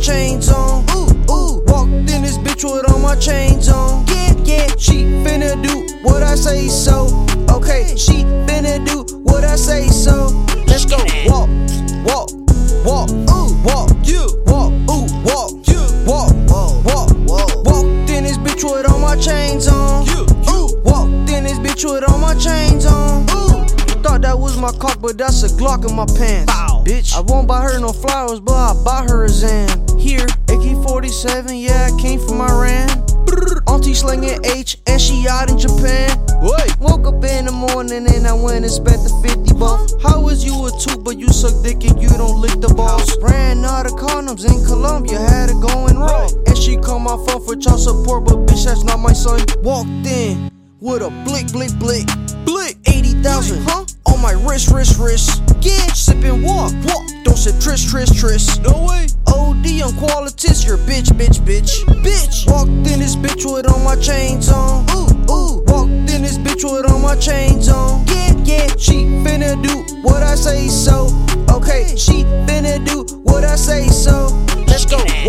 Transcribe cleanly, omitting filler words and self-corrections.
chains on. Walked in this bitch with all my chains on. Yeah, she finna do what I say so. Okay, she finna do what I say so. Let's go. Walk, walk, walk, walk, walk, walk, walk. Walked in this bitch with all my chains on. Walked in this bitch with all my chains on. Thought that was my cock, but that's a Glock in my pants. Bitch, I won't buy her no flowers, but I buy her a Zan. Here, AK-47, yeah, I came from Iran. Auntie slinging H, and she out in Japan. Woke up in the morning and I went and spent the 50 bucks. How was you a 2, but you suck dick and you don't lick the balls? Ran out of condoms in Colombia, had it going wrong. And she called my phone for child support, but bitch, that's not my son. Walked in with a blick, blick, blick, blick. 80,000, huh? On my wrist. Yeah, sippin' walk. Don't sip tris. No way. OD on qualities, you're bitch. Walked in this bitch with all my chains on. Walked in this bitch with all my chains on. Yeah, she finna do what I say so. Okay, she finna do what I say so. Let's go.